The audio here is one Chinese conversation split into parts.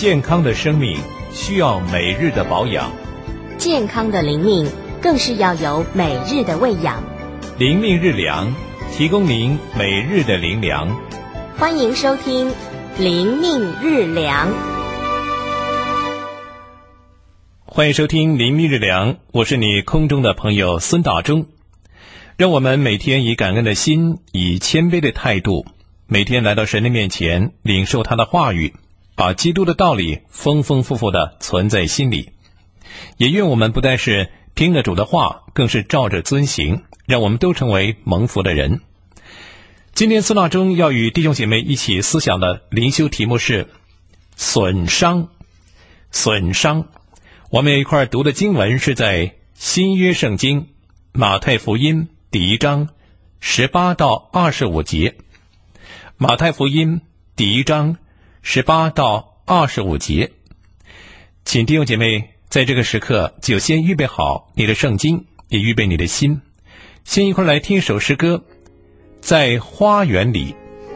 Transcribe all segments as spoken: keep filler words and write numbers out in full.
健康的生命需要每日的保养， 健康的灵命更是要有每日的喂养。 灵命日粮，提供您每日的灵粮。 欢迎收听灵命日粮。 欢迎收听灵命日粮，我是你空中的朋友孙大中。让我们每天以感恩的心，以谦卑的态度，每天来到神的面前，领受他的话语，把基督的道理丰丰富富地存在心里。也愿我们不但是听了主的话，更是照着遵行，让我们都成为蒙福的人。今天孙大中要与弟兄姐妹一起思想的灵修题目是损伤。损伤，我们有一块读的经文是在新约圣经马太福音第一章十八到二十五节。马太福音第一章十八到二十五节，请弟兄姐妹在这个时刻就先预备好你的圣经，也预备你的心，先一块来听一首诗歌，在花园里。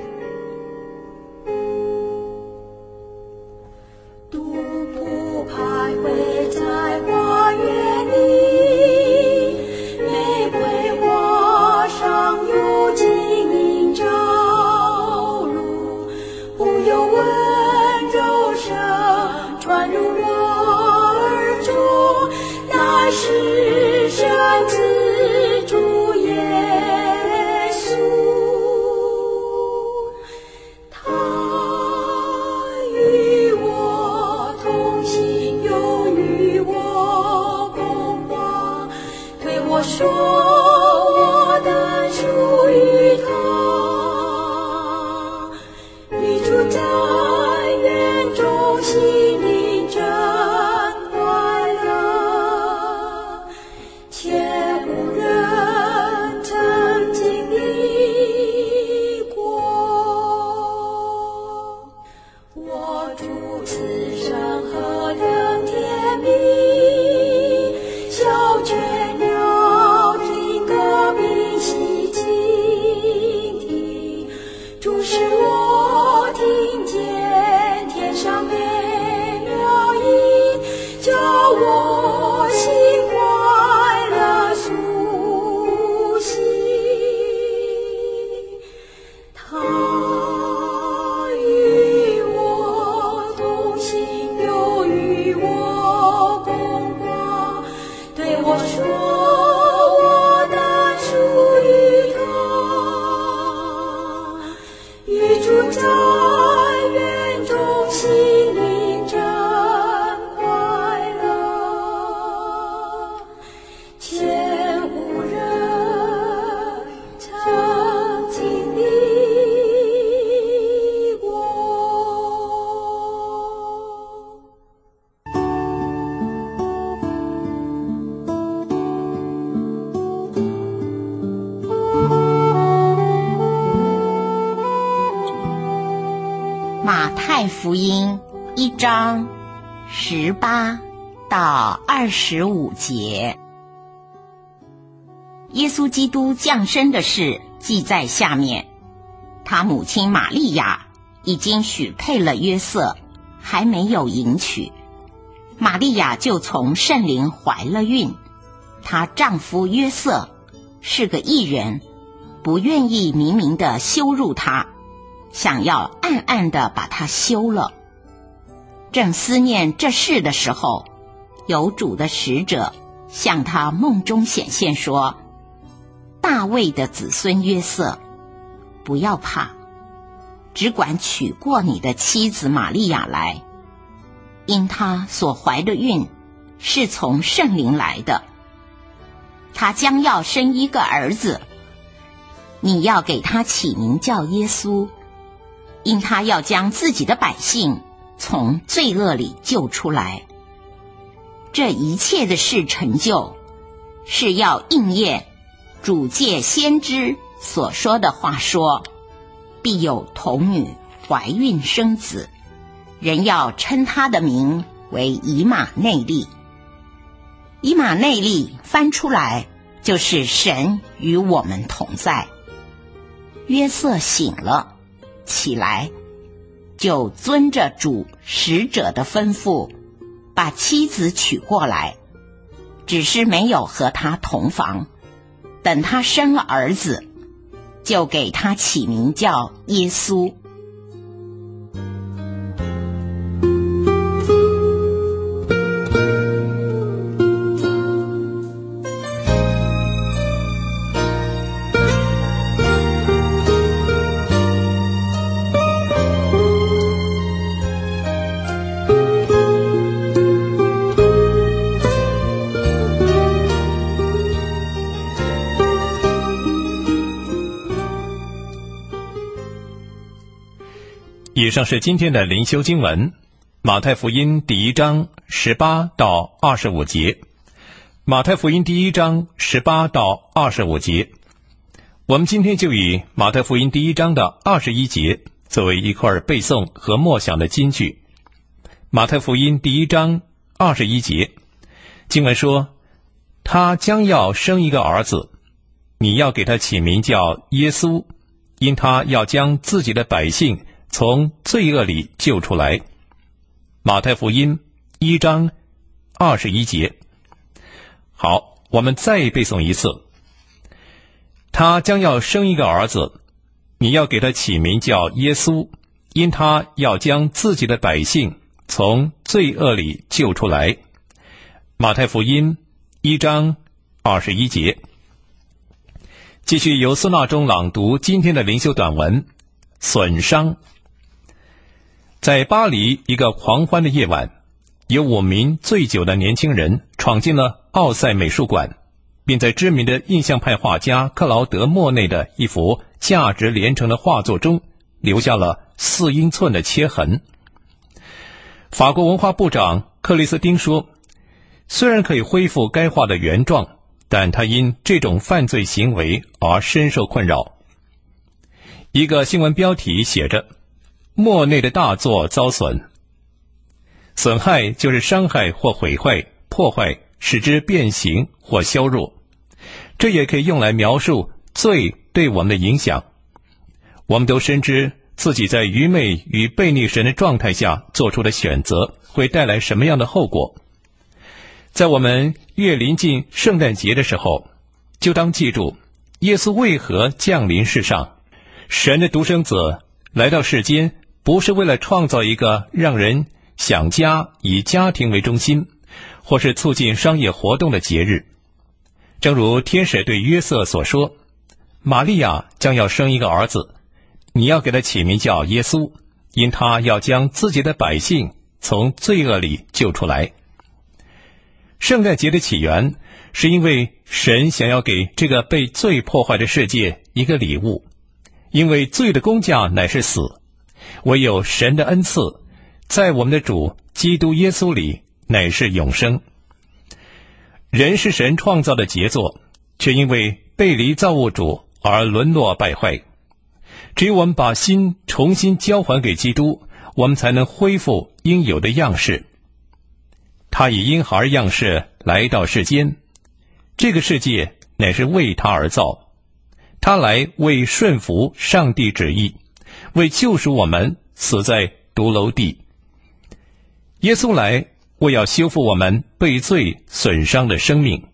马太福音一章十八到二十五节。耶稣基督降生的事记在下面。他母亲玛利亚已经许配了约瑟，还没有迎娶。玛利亚就从圣灵怀了孕。她丈夫约瑟是个义人，不愿意明明地羞辱她，想要暗暗地把他休了。正思念这事的时候，有主的使者向他梦中显现说：大卫的子孙约瑟，不要怕，只管娶过你的妻子玛利亚来，因她所怀的孕是从圣灵来的。她将要生一个儿子，你要给他起名叫耶稣，因他要将自己的百姓从罪恶里救出来。这一切的事成就，是要应验主借先知所说的话说：必有童女怀孕生子，人要称他的名为以马内利。以马内利翻出来就是神与我们同在。约瑟醒了，起来， 就遵着主使者的吩咐，把妻子娶过来，只是没有和他同房。等他生了儿子，就给他起名叫耶稣。 以上是今天的灵修经文，马太福音第一章十八到二十五节。马太福音第一章十八到二十五节，我们今天就以马太福音第一章的二十一节作为一块背诵和默想的金句。马太福音第一章二十一节，经文说：他将要生一个儿子，你要给他起名叫耶稣，因他要将自己的百姓从罪恶里救出来。马太福音一章二十一节。好，我们再背诵一次。他将要生一个儿子，你要给他起名叫耶稣，因他要将自己的百姓从罪恶里救出来。马太福音一章二十一节。继续由孙纳中朗读今天的灵修短文，损伤。在巴黎一个狂欢的夜晚，有五名醉酒的年轻人闯进了奥赛美术馆，并在知名的印象派画家克劳德·莫内的一幅价值连城的画作中留下了四英寸的切痕。法国文化部长克里斯汀说，虽然可以恢复该画的原状，但他因这种犯罪行为而深受困扰。一个新闻标题写着，莫内的大作遭损。损害就是伤害或毁坏、破坏，使之变形或削弱。这也可以用来描述罪对我们的影响。我们都深知自己在愚昧与悖逆神的状态下做出的选择会带来什么样的后果。在我们越临近圣诞节的时候，就当记住耶稣为何降临世上。神的独生子来到世间，不是为了创造一个让人想家以家庭为中心，或是促进商业活动的节日。正如天使对约瑟所说，玛利亚将要生一个儿子，你要给他起名叫耶稣，因他要将自己的百姓从罪恶里救出来。圣诞节的起源是因为神想要给这个被罪破坏的世界一个礼物，因为罪的工价乃是死，唯有神的恩赐在我们的主基督耶稣里乃是永生。人是神创造的杰作，却因为背离造物主而沦落败坏。只有我们把心重新交还给基督，我们才能恢复应有的样式。他以婴孩样式来到世间，这个世界乃是为他而造。他来为顺服上帝旨意，为救赎我们死在独楼地。耶稣来为要修复我们被罪损伤的生命。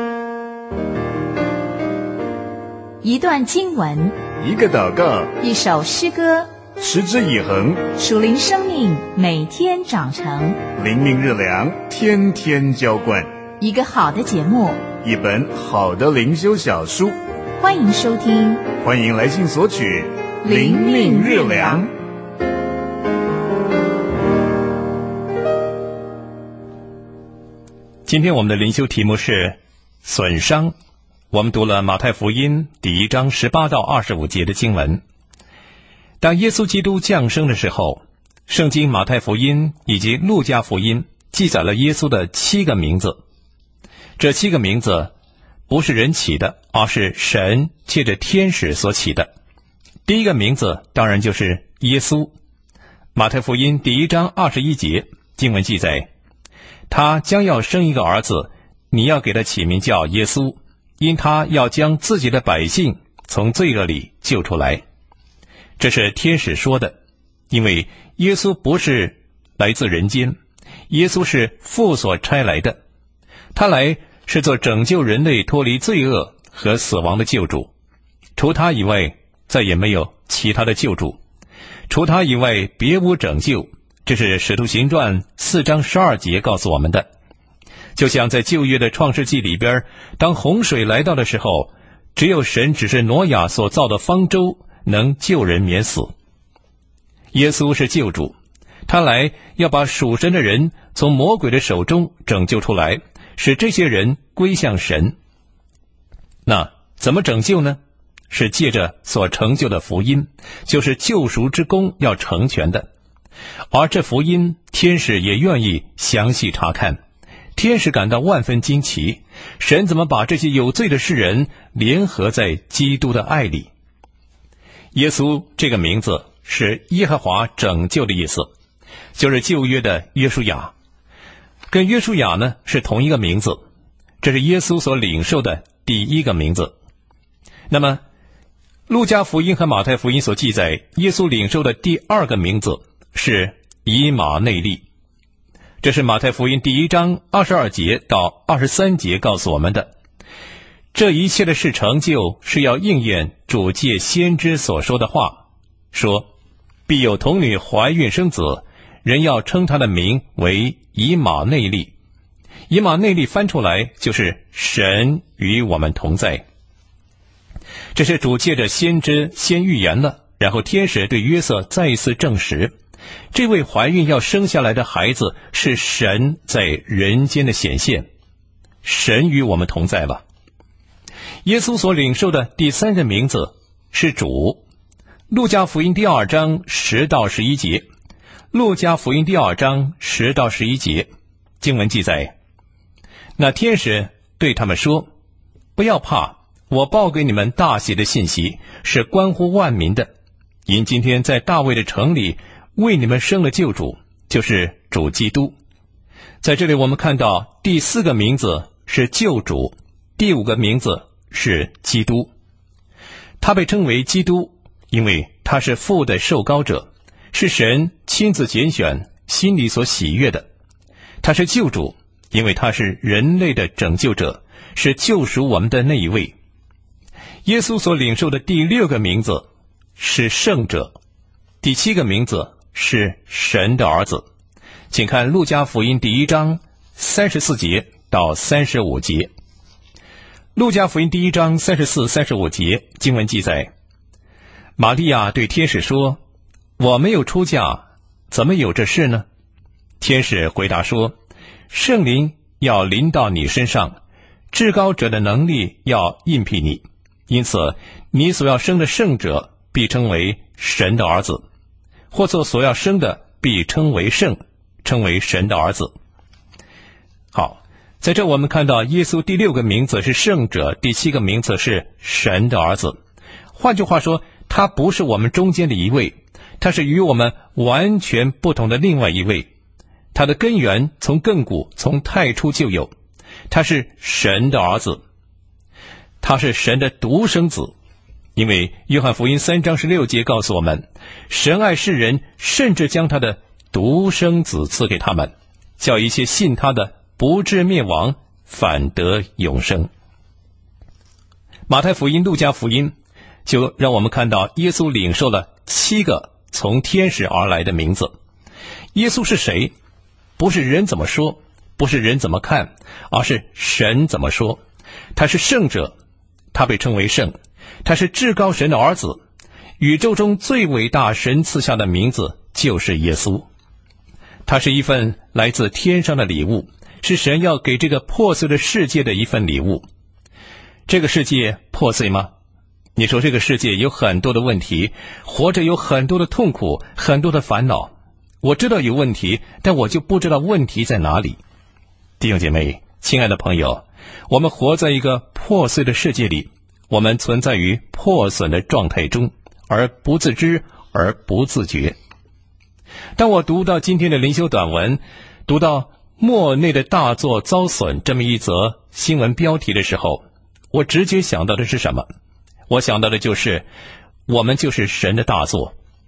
一段经文， 一个祷告， 一首诗歌， 持之以恒， 属灵生命每天长成， 灵命日粮天天浇灌， 一个好的节目， 一本好的灵修小书。 欢迎收听， 欢迎来信索取灵命日粮。 今天我们的灵修题目是损伤。我们读了马太福音第一章十八到二十五节的经文。当耶稣基督降生的时候，圣经马太福音以及路加福音记载了耶稣的七个名字。这七个名字不是人起的，而是神借着天使所起的。第一个名字当然就是耶稣。马太福音第一章二十一节经文记载，他将要生一个儿子，你要给他起名叫耶稣，因他要将自己的百姓从罪恶里救出来。这是天使说的。 因为耶稣不是来自人间，耶稣是父所差来的，他来是做拯救人类脱离罪恶和死亡的救主，除他以外再也没有其他的救主，除他以外别无拯救，这是使徒行传四章十二节告诉我们的。就像在旧约的创世纪里边，当洪水来到的时候，只有神指示挪亚所造的方舟能救人免死。耶稣是救主，他来要把属神的人从魔鬼的手中拯救出来，使这些人归向神。那怎么拯救呢？是借着所成就的福音，就是救赎之功要成全的。而这福音，天使也愿意详细查看。天使感到万分惊奇，神怎么把这些有罪的世人联合在基督的爱里？耶稣这个名字是耶和华拯救的意思，就是旧约的约书亚，跟约书亚呢是同一个名字，这是耶稣所领受的第一个名字。那么路加福音和马太福音所记载耶稣领受的第二个名字是以马内利，这是马太福音第一章二十二节到二十三节告诉我们的。这一切的事成就，是要应验主借先知所说的话，说必有童女怀孕生子，人要称他的名为以马内利。以马内利翻出来就是神与我们同在。这是主借着先知先预言了，然后天使对约瑟再一次证实，这位怀孕要生下来的孩子是神在人间的显现，神与我们同在了。耶稣所领受的第三个名字是主。路加福音第二章十到十一节，路加福音第二章十到十一节经文记载，那天使对他们说，不要怕，我报给你们大喜的信息，是关乎万民的，因今天在大卫的城里为你们生了救主，就是主基督。在这里我们看到第四个名字是救主，第五个名字是基督。他被称为基督，因为他是父的受膏者，是神亲自拣选，心里所喜悦的。他是救主，因为他是人类的拯救者，是救赎我们的那一位。耶稣所领受的第六个名字是圣者，第七个名字是神的儿子。请看路加福音第一章三十四节到三十五节。路加福音第一章三十四、三十五节经文记载，玛利亚对天使说，我没有出嫁，怎么有这事呢？天使回答说，圣灵要临到你身上，至高者的能力要印庇你，因此你所要生的圣者必称为神的儿子，或作所要生的必称为圣，称为神的儿子。好，在这我们看到耶稣第六个名字是圣者，第七个名字是神的儿子。换句话说，他不是我们中间的一位，他是与我们完全不同的另外一位。他的根源从亘古从太初就有，他是神的儿子，他是神的独生子。因为约翰福音三章十六节告诉我们，神爱世人，甚至将他的独生子赐给他们，叫一切信他的不至灭亡，反得永生。马太福音、路加福音就让我们看到耶稣领受了七个从天使而来的名字。耶稣是谁？不是人怎么说，不是人怎么看，而是神怎么说。他是圣者，他被称为圣，他是至高神的儿子，宇宙中最伟大神赐下的名字就是耶稣。他是一份来自天上的礼物，是神要给这个破碎的世界的一份礼物。这个世界破碎吗？你说这个世界有很多的问题，活着有很多的痛苦，很多的烦恼。我知道有问题，但我就不知道问题在哪里。弟兄姐妹，亲爱的朋友，我们活在一个破碎的世界里，我们存在于破损的状态中，而不自知，而不自觉。当我读到今天的灵修短文，读到末内的大作遭损这么一则新闻标题的时候，我直接想到的是什么？我想到的就是我们就是神的大作。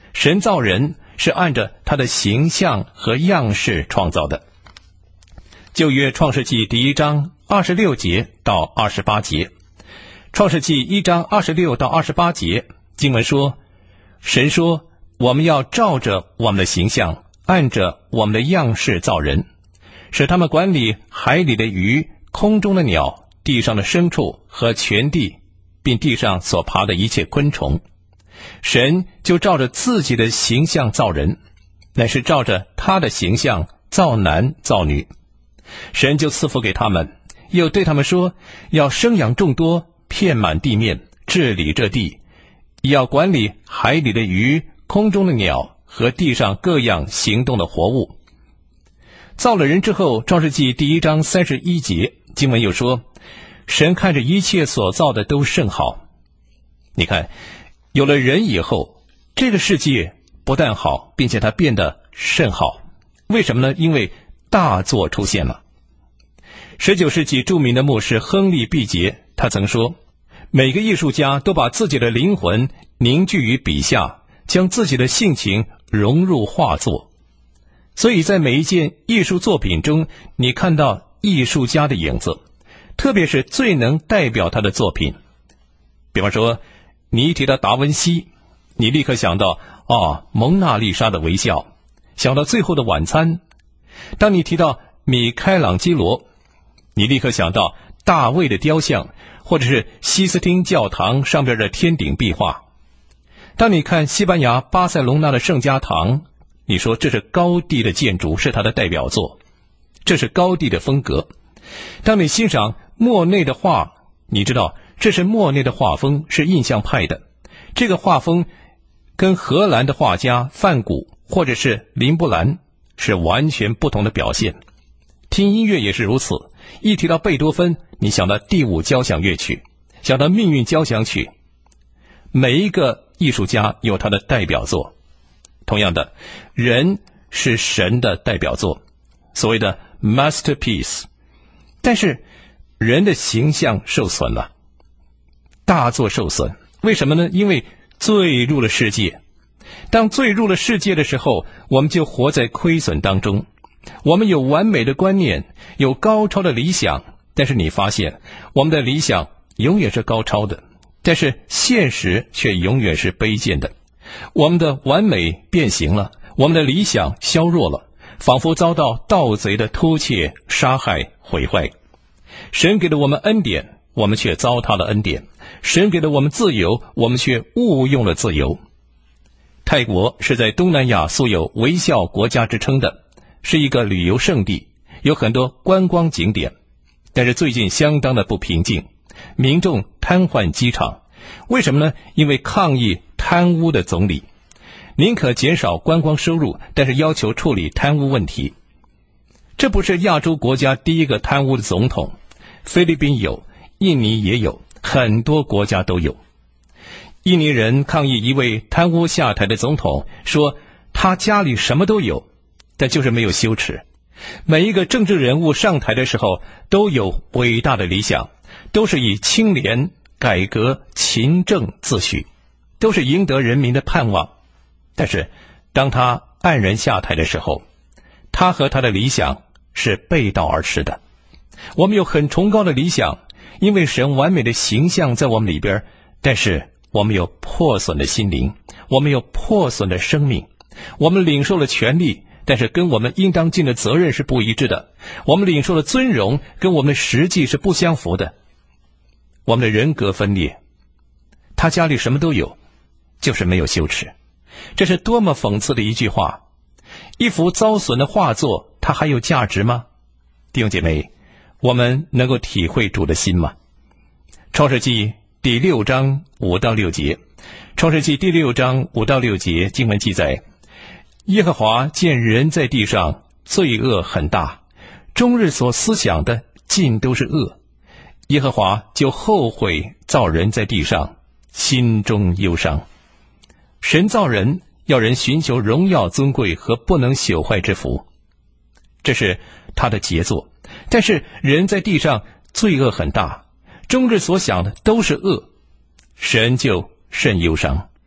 神造人是按着他的形象和样式创造的。旧约创世纪第一章二十六节到二十八节，创世纪一章二十六到二十八节，经文说，神说，我们要照着我们的形象，按着我们的样式造人，使他们管理海里的鱼、空中的鸟、地上的牲畜和全地，并地上所爬的一切昆虫。神就照着自己的形象造人，乃是照着他的形象造男造女。神就赐福给他们，又对他们说，要生养众多，遍满地面，治理这地，也要管理海里的鱼、空中的鸟和地上各样行动的活物。造了人之后，创世纪第一章三十一节，经文又说，神看着一切所造的都甚好。你看，有了人以后，这个世界不但好，并且它变得甚好。为什么呢？因为大作出现了。十九世纪著名的牧师亨利·毕节，他曾说，每个艺术家都把自己的灵魂凝聚于笔下，将自己的性情融入画作。所以在每一件艺术作品中，你看到艺术家的影子，特别是最能代表他的作品。比方说，你一提到达文西，你立刻想到哦，蒙娜丽莎的微笑，想到最后的晚餐。当你提到米开朗基罗，你立刻想到大卫的雕像，或者是西斯汀教堂上边的天顶壁画。当你看西班牙巴塞隆纳的圣家堂，你说这是高第的建筑，是他的代表作，这是高第的风格。当你欣赏莫内的画，你知道这是莫内的画风，是印象派的。这个画风跟荷兰的画家梵谷或者是林布兰是完全不同的表现。听音乐也是如此，一提到贝多芬，你想到第五交响乐曲，想到命运交响曲。每一个艺术家有他的代表作。同样的，人是神的代表作，所谓的 masterpiece。 但是人的形象受损了，大作受损。为什么呢？因为罪入了世界。当罪入了世界的时候，我们就活在亏损当中。我们有完美的观念，有高超的理想，但是你发现我们的理想永远是高超的，但是现实却永远是卑贱的。我们的完美变形了，我们的理想削弱了，仿佛遭到盗贼的偷窃、杀害、毁坏。神给了我们恩典，我们却糟蹋了恩典；神给了我们自由，我们却误用了自由。泰国是在东南亚素有微笑国家之称的，是一个旅游胜地，有很多观光景点。但是最近相当的不平静，民众瘫痪机场。为什么呢？因为抗议贪污的总理宁可减少观光收入，但是要求处理贪污问题。这不是亚洲国家第一个贪污的总统，菲律宾有，印尼也有，很多国家都有。印尼人抗议一位贪污下台的总统，说他家里什么都有，但就是没有羞耻。每一个政治人物上台的时候都有伟大的理想，都是以清廉、改革、勤政自诩，都是赢得人民的盼望。但是当他黯然下台的时候，他和他的理想是背道而驰的。我们有很崇高的理想，因为神完美的形象在我们里边，但是我们有破损的心灵，我们有破损的生命。我们领受了权利，但是跟我们应当尽的责任是不一致的。我们领受了尊荣，跟我们的实际是不相符的。我们的人格分裂。他家里什么都有，就是没有羞耻。这是多么讽刺的一句话。一幅遭损的画作，它还有价值吗？弟兄姐妹，我们能够体会主的心吗？创世纪第六章五到六节，创世纪第六章五到六节经文记载，耶和华见人在地上罪恶很大，终日所思想的尽都是恶，耶和华就后悔造人在地上，心中忧伤。神造人，要人寻求荣耀尊贵和不能朽坏之福，这是他的杰作。但是人在地上罪恶很大，终日所想的都是恶，神就甚忧伤。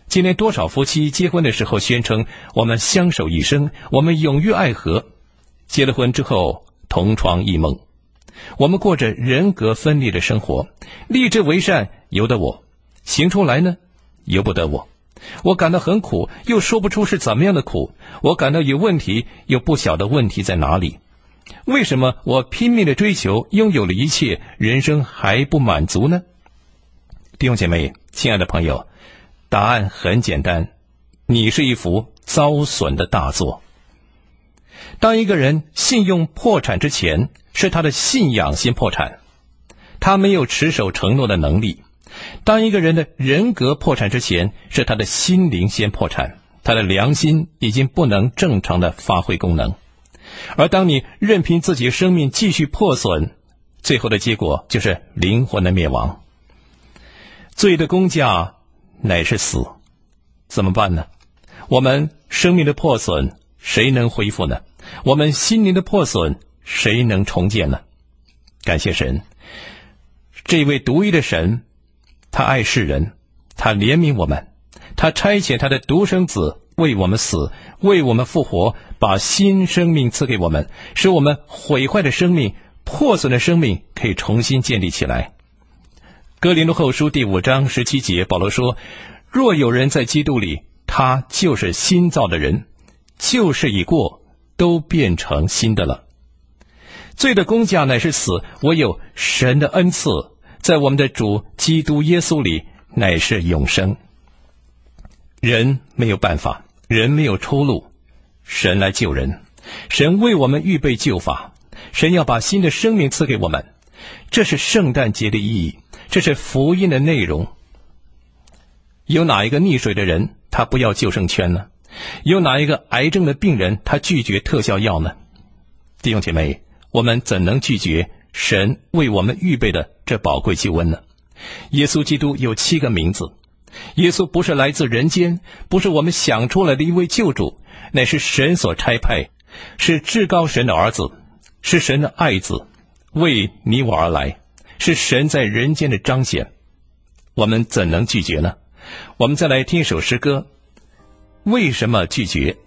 今天多少夫妻结婚的时候宣称我们相守一生，我们永浴爱河，结了婚之后同床异梦。我们过着人格分裂的生活，立志为善由得我，行出来呢由不得我。我感到很苦，又说不出是怎么样的苦。我感到有问题，又不晓得问题在哪里。为什么我拼命的追求，拥有了一切，人生还不满足呢？弟兄姐妹，亲爱的朋友，答案很简单，你是一幅遭损的大作。当一个人信用破产之前，是他的信仰先破产，他没有持守承诺的能力。当一个人的人格破产之前，是他的心灵先破产，他的良心已经不能正常的发挥功能。而当你任凭自己生命继续破损，最后的结果就是灵魂的灭亡。罪的工价乃是死，怎么办呢？我们生命的破损谁能恢复呢？我们心灵的破损谁能重建呢？感谢神，这位独一的神，他爱世人，他怜悯我们，他差遣他的独生子为我们死，为我们复活，把新生命赐给我们，使我们毁坏的生命、破损的生命可以重新建立起来。哥林多后书第五章十七节，保罗说，若有人在基督里，他就是新造的人，旧事已过，都变成新的了。罪的工价乃是死，唯有神的恩赐在我们的主基督耶稣里乃是永生。人没有办法，人没有出路，神来救人，神为我们预备救法，神要把新的生命赐给我们，这是圣诞节的意义，这是福音的内容。有哪一个溺水的人他不要救生圈呢？有哪一个癌症的病人他拒绝特效药呢？弟兄姐妹，我们怎能拒绝神为我们预备的这宝贵救恩呢？耶稣基督有七个名字，耶稣不是来自人间，不是我们想出来的一位救主，乃是神所差派，是至高神的儿子，是神的爱子，为你我而来，是神在人间的彰显。我们怎能拒绝呢？我们再来听一首诗歌，为什么拒绝？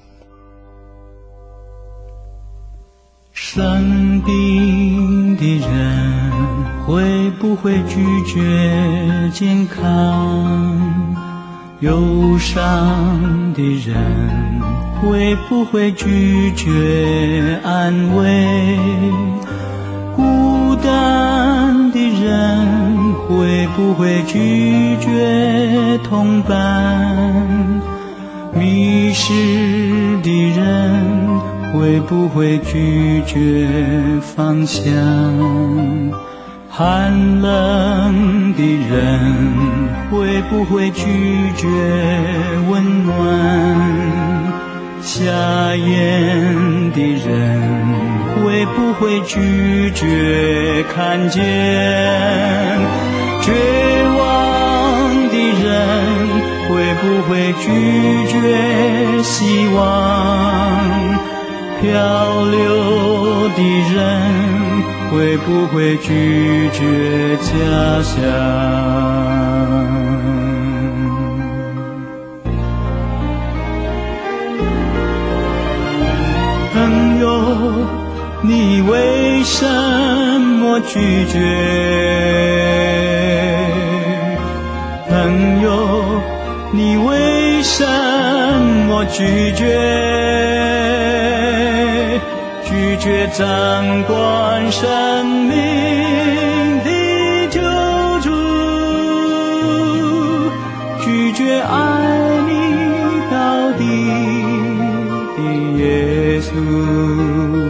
生病的人会不会拒绝健康？忧伤的人会不会拒绝安慰？孤单的人会不会拒绝同伴？迷失的人会不会拒绝方向？寒冷的人会不会拒绝温暖？瞎眼的人会不会拒绝看见？绝望的人会不会拒绝希望？漂流的人会不会拒绝家乡？朋友，你为什么拒绝？朋友，你为什么拒绝？拒绝掌管生命的救主，拒绝爱你到底的耶稣。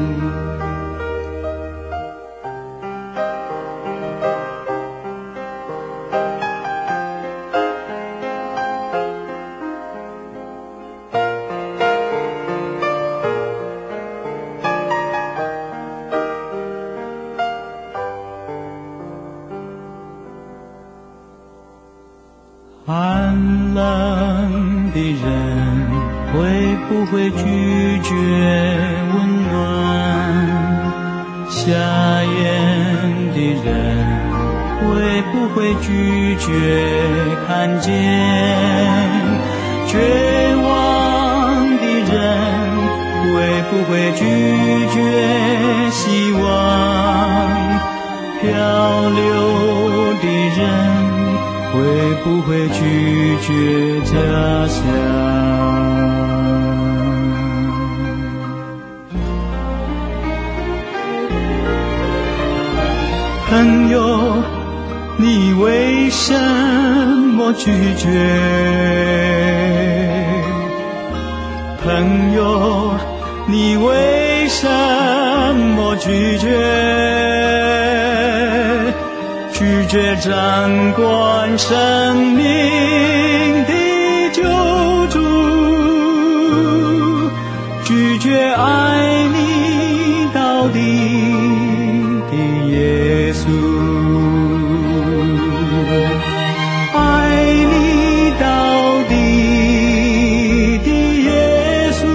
寒冷的人会不会拒绝温暖？瞎眼的人会不会拒绝看见？绝望的人会不会拒绝希望？漂流的人会不会拒绝家乡？朋友，你为什么拒绝？朋友，你为什么拒绝？拒绝掌管生命的救主，拒绝爱你到底的耶稣，爱你到底的耶稣。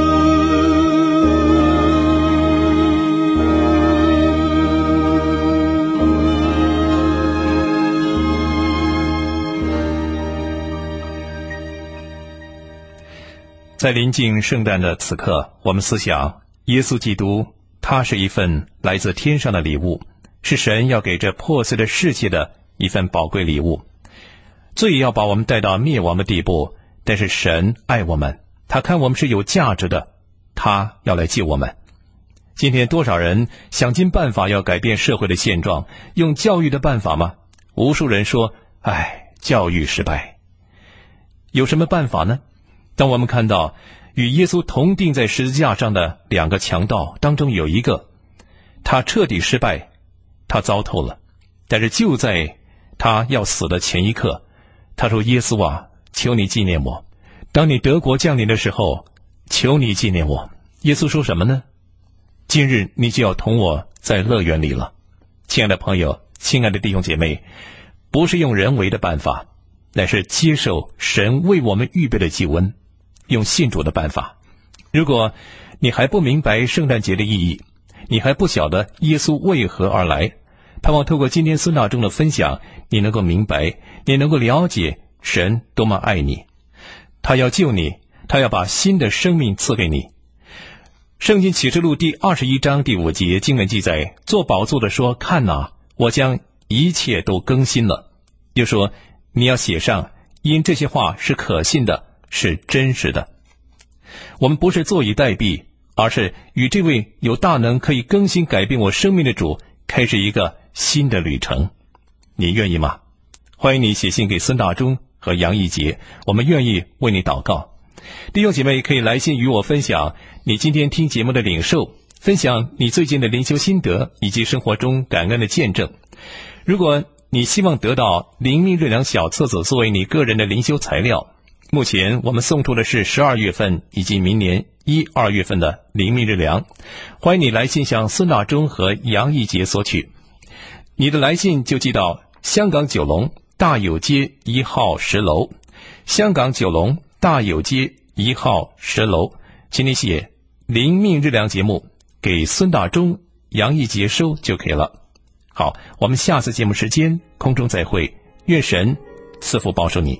在临近圣诞的此刻，我们思想耶稣基督，他是一份来自天上的礼物，是神要给这破碎的世界的一份宝贵礼物。罪要把我们带到灭亡的地步，但是神爱我们，他看我们是有价值的，他要来救我们。今天多少人想尽办法要改变社会的现状，用教育的办法吗？无数人说，唉，教育失败。有什么办法呢？当我们看到与耶稣同钉在十字架上的两个强盗当中有一个，他彻底失败，他糟透了。但是就在他要死的前一刻，他说，耶稣啊，求你纪念我，当你得国降临的时候，求你纪念我。耶稣说什么呢？今日你就要同我在乐园里了。亲爱的朋友，亲爱的弟兄姐妹，不是用人为的办法，乃是接受神为我们预备的救恩，用信主的办法。如果你还不明白圣诞节的意义，你还不晓得耶稣为何而来，盼望透过今天孙大中的分享，你能够明白，你能够了解神多么爱你，他要救你，他要把新的生命赐给你。圣经启示录第二十一章第五节经文记载，做宝座的说，看哪，我将一切都更新了。又说，你要写上，因这些话是可信的，是真实的。我们不是坐以待毙，而是与这位有大能可以更新改变我生命的主开始一个新的旅程。你愿意吗？欢迎你写信给孙大中和杨义杰，我们愿意为你祷告。弟兄姐妹可以来信与我分享你今天听节目的领受，分享你最近的灵修心得以及生活中感恩的见证。如果你希望得到灵命日粮小册子作为你个人的灵修材料，目前我们送出的是十二月份以及明年一、二月份的灵命日粮，欢迎你来信向孙大中和杨义杰索取。你的来信就寄到香港九龙大有街一号十楼，香港九龙大有街一号十楼，请你写灵命日粮节目给孙大中、杨义杰收就可以了。好，我们下次节目时间空中再会，愿神赐福保守你。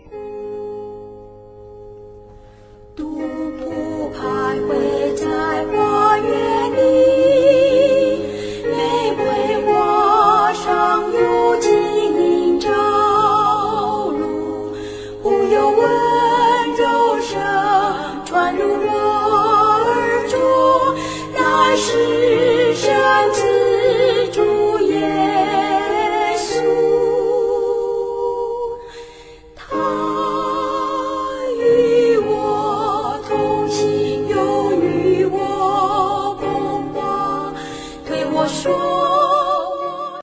独步徘徊在花园里，玫瑰花上有晶莹照露，忽有温柔声传入我耳中，乃是神子主耶稣，他与我同行，又与我共话，对我说